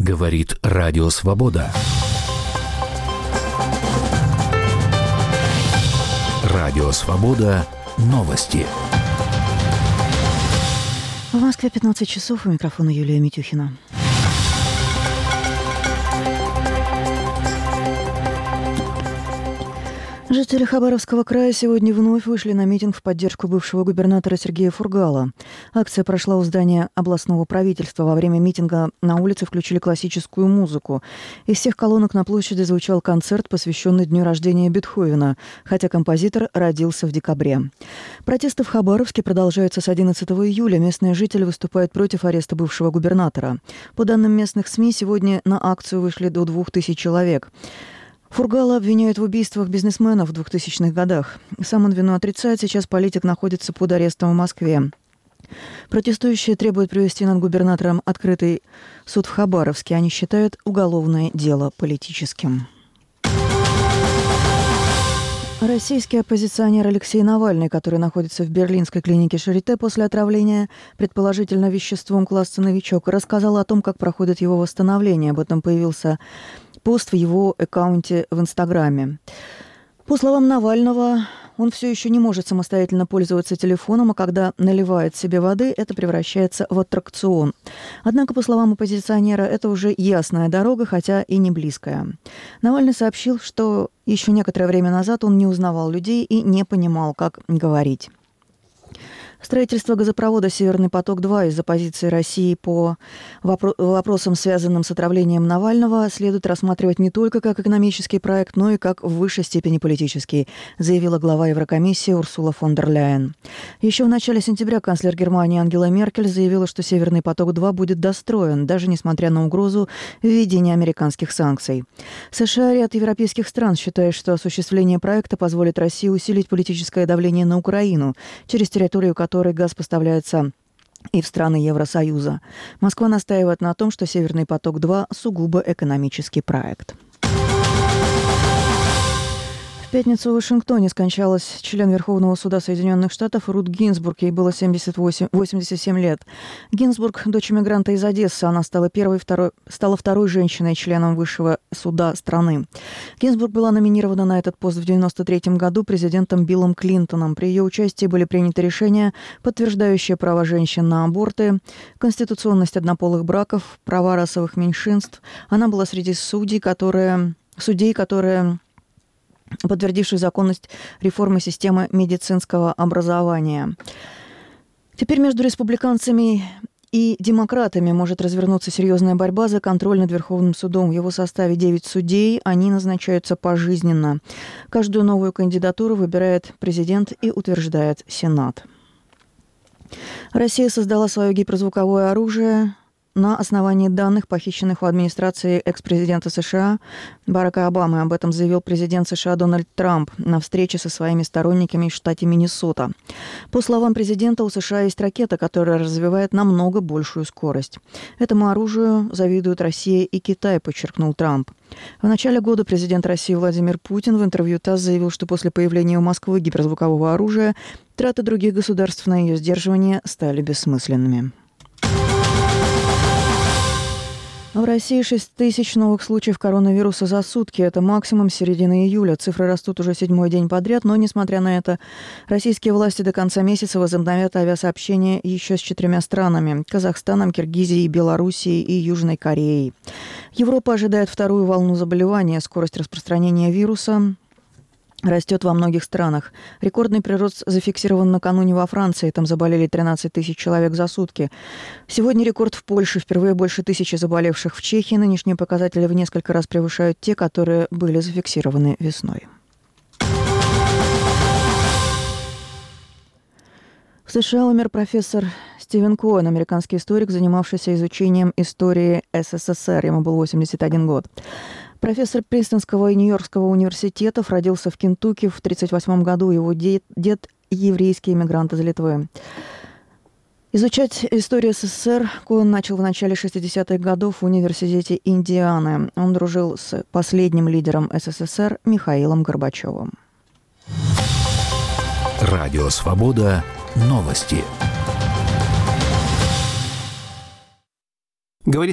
Говорит Радио Свобода. Радио Свобода. Новости. В Москве 15 часов. У микрофона Юлия Митюхина. Жители Хабаровского края сегодня вновь вышли на митинг в поддержку бывшего губернатора Сергея Фургала. Акция прошла у здания областного правительства. Во время митинга на улице включили классическую музыку. Из всех колонок на площади звучал концерт, посвященный дню рождения Бетховена, хотя композитор родился в декабре. Протесты в Хабаровске продолжаются с 11 июля. Местные жители выступают против ареста бывшего губернатора. По данным местных СМИ, сегодня на акцию вышли до 2000 человек. Фургала обвиняют в убийствах бизнесменов в 2000-х годах. Сам он вину отрицает, сейчас политик находится под арестом в Москве. Протестующие требуют провести над губернатором открытый суд в Хабаровске. Они считают уголовное дело политическим. Российский оппозиционер Алексей Навальный, который находится в берлинской клинике Шарите после отравления, предположительно веществом класса «Новичок», рассказал о том, как проходит его восстановление. Об этом появился пост в его аккаунте в Инстаграме. По словам Навального, он все еще не может самостоятельно пользоваться телефоном, а когда наливает себе воды, это превращается в аттракцион. Однако, по словам оппозиционера, это уже ясная дорога, хотя и не близкая. Навальный сообщил, что еще некоторое время назад он не узнавал людей и не понимал, как говорить. Строительство газопровода «Северный поток-2» из-за позиции России по вопросам, связанным с отравлением Навального, следует рассматривать не только как экономический проект, но и как в высшей степени политический, заявила глава Еврокомиссии Урсула фон дер Ляйен. Еще в начале сентября канцлер Германии Ангела Меркель заявила, что «Северный поток-2» будет достроен, даже несмотря на угрозу введения американских санкций. США и ряд европейских стран считают, что осуществление проекта позволит России усилить политическое давление на Украину, через территорию которой газ поставляется и в страны Евросоюза. Москва настаивает на том, что «Северный поток-2» сугубо экономический проект. В пятницу в Вашингтоне скончалась член Верховного суда Соединенных Штатов Рут Гинзбург. Ей было 87 лет. Гинзбург – дочь иммигранта из Одессы. Она стала второй женщиной-членом Высшего суда страны. Гинзбург была номинирована на этот пост в 1993 году президентом Биллом Клинтоном. При ее участии были приняты решения, подтверждающие права женщин на аборты, конституционность однополых браков, права расовых меньшинств. Она была среди судей, которые подтвердивший законность реформы системы медицинского образования. Теперь между республиканцами и демократами может развернуться серьезная борьба за контроль над Верховным судом. В его составе 9 судей, они назначаются пожизненно. Каждую новую кандидатуру выбирает президент и утверждает Сенат. Россия создала свое гиперзвуковое оружие на основании данных, похищенных у администрации экс-президента США Барака Обамы. Об этом заявил президент США Дональд Трамп на встрече со своими сторонниками в штате Миннесота. По словам президента, у США есть ракета, которая развивает намного большую скорость. Этому оружию завидуют Россия и Китай, подчеркнул Трамп. В начале года президент России Владимир Путин в интервью ТАСС заявил, что после появления у Москвы гиперзвукового оружия траты других государств на ее сдерживание стали бессмысленными. В России 6 тысяч новых случаев коронавируса за сутки. Это максимум с середины июля. Цифры растут уже 7-й день подряд, но, несмотря на это, российские власти до конца месяца возобновят авиасообщение еще с 4 странами – Казахстаном, Киргизией, Белоруссией и Южной Кореей. Европа ожидает вторую волну заболевания. Скорость распространения вируса растет во многих странах. Рекордный прирост зафиксирован накануне во Франции. Там заболели 13 тысяч человек за сутки. Сегодня рекорд в Польше. Впервые больше 1000 заболевших в Чехии. Нынешние показатели в несколько раз превышают те, которые были зафиксированы весной. В США умер профессор Стивен Коэн, американский историк, занимавшийся изучением истории СССР. Ему был 81 год. Профессор Принстонского и Нью-Йоркского университетов, родился в Кентукки в 1938 году. Его дед – еврейский иммигрант из Литвы. Изучать историю СССР Коэн начал в начале 60-х годов в университете Индианы. Он дружил с последним лидером СССР Михаилом Горбачевым. Радио Свобода. Новости. Говорит